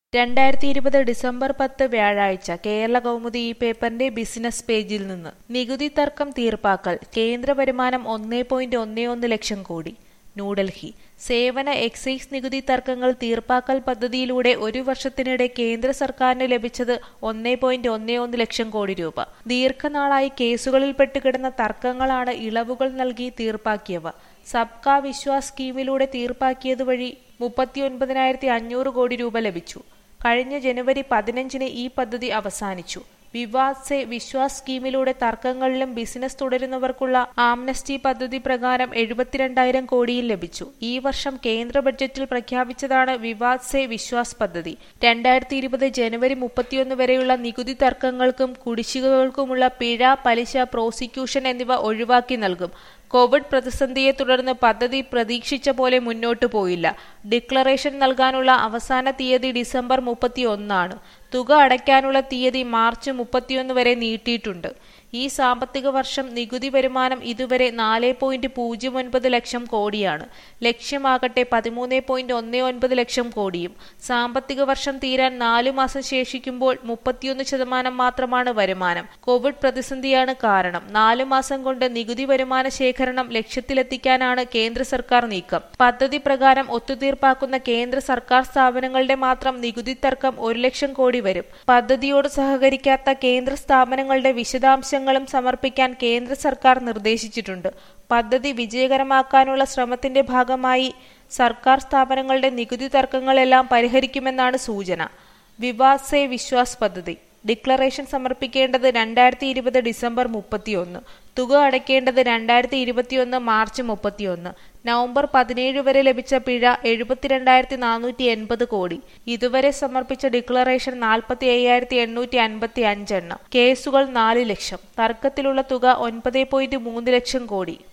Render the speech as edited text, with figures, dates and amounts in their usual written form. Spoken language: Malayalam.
2020 ഡിസംബർ 10 വ്യാഴാഴ്ച കേരള കൗമുദി ഈ പേപ്പറിന്റെ ബിസിനസ് പേജിൽ നിന്ന് നികുതി തർക്കം തീർപ്പാക്കൽ കേന്ദ്ര വരുമാനം 1.11 ലക്ഷം കോടി. ന്യൂഡൽഹി സേവന എക്സൈസ് നികുതി തർക്കങ്ങൾ തീർപ്പാക്കൽ പദ്ധതിയിലൂടെ ഒരു വർഷത്തിനിടെ കേന്ദ്ര സർക്കാരിന് ലഭിച്ചത് 1.11 ലക്ഷം കോടി രൂപ. ദീർഘനാളായി കേസുകളിൽപ്പെട്ടുകിടന്ന തർക്കങ്ങളാണ് ഇളവുകൾ നൽകി തീർപ്പാക്കിയവ. സബ്കാ വിശ്വാസ് സ്കീമിലൂടെ തീർപ്പാക്കിയതുവഴി 39,500 കോടി രൂപ ലഭിച്ചു. കഴിഞ്ഞ ജനുവരി 15-ന് ഈ പദ്ധതി അവസാനിച്ചു. വിവാദ് സെ വിശ്വാസ് സ്കീമിലൂടെ തർക്കങ്ങളിലും ബിസിനസ് തുടരുന്നവർക്കുള്ള ആംനസ്റ്റി പദ്ധതി പ്രകാരം 72,000 കോടിയും ലഭിച്ചു. ഈ വർഷം കേന്ദ്ര ബഡ്ജറ്റിൽ പ്രഖ്യാപിച്ചതാണ് വിവാദ് സെ വിശ്വാസ് പദ്ധതി. 2020 ജനുവരി 31 വരെയുള്ള നികുതി തർക്കങ്ങൾക്കും കുടിശ്ശികകൾക്കുമുള്ള പിഴ, പലിശ, പ്രോസിക്യൂഷൻ എന്നിവ ഒഴിവാക്കി നൽകും. കോവിഡ് പ്രതിസന്ധിയെ തുടർന്ന് പദ്ധതി പ്രതീക്ഷിച്ച പോലെ മുന്നോട്ടു പോയില്ല. ഡിക്ലറേഷൻ നൽകാനുള്ള അവസാന തീയതി ഡിസംബർ 31 തുക അടയ്ക്കാനുള്ള തീയതി മാർച്ച് 31 വരെ നീട്ടിയിട്ടുണ്ട്. ഈ സാമ്പത്തിക വർഷം നികുതി വരുമാനം ഇതുവരെ 4.09 ലക്ഷം കോടിയാണ്. ലക്ഷ്യമാകട്ടെ 13.19 ലക്ഷം കോടിയും. സാമ്പത്തിക വർഷം തീരാൻ 4 മാസം ശേഷിക്കുമ്പോൾ 31% മാത്രമാണ് വരുമാനം. കോവിഡ് പ്രതിസന്ധിയാണ് കാരണം. 4 മാസം കൊണ്ട് നികുതി വരുമാന ശേഖരണം ലക്ഷ്യത്തിലെത്തിക്കാനാണ് കേന്ദ്ര സർക്കാർ നീക്കം. പദ്ധതി പ്രകാരം ഒത്തുതീർപ്പാക്കുന്ന കേന്ദ്ര സർക്കാർ സ്ഥാപനങ്ങളുടെ മാത്രം നികുതി തർക്കം 1 ലക്ഷം കോടി വരും. പദ്ധതിയോട് സഹകരിക്കാത്ത കേന്ദ്ര സ്ഥാപനങ്ങളുടെ വിശദാംശങ്ങളും സമർപ്പിക്കാൻ കേന്ദ്ര സർക്കാർ നിർദ്ദേശിച്ചിട്ടുണ്ട്. പദ്ധതി വിജയകരമാക്കാനുള്ള ശ്രമത്തിന്റെ ഭാഗമായി സർക്കാർ സ്ഥാപനങ്ങളുടെ നികുതി തർക്കങ്ങളെല്ലാം പരിഹരിക്കുമെന്നാണ് സൂചന. വിവാദ് സെ വിശ്വാസ് പദ്ധതി ഡിക്ലറേഷൻ സമർപ്പിക്കേണ്ടത് 2020 ഡിസംബർ 31. തുക അടയ്ക്കേണ്ടത് 2021 മാർച്ച് 31. നവംബർ 17 വരെ ലഭിച്ച പിഴ 72,480 കോടി. ഇതുവരെ സമർപ്പിച്ച ഡിക്ലറേഷൻ 45,855 എണ്ണം. കേസുകൾ 4 ലക്ഷം. തർക്കത്തിലുള്ള തുക 9.3 ലക്ഷം കോടി.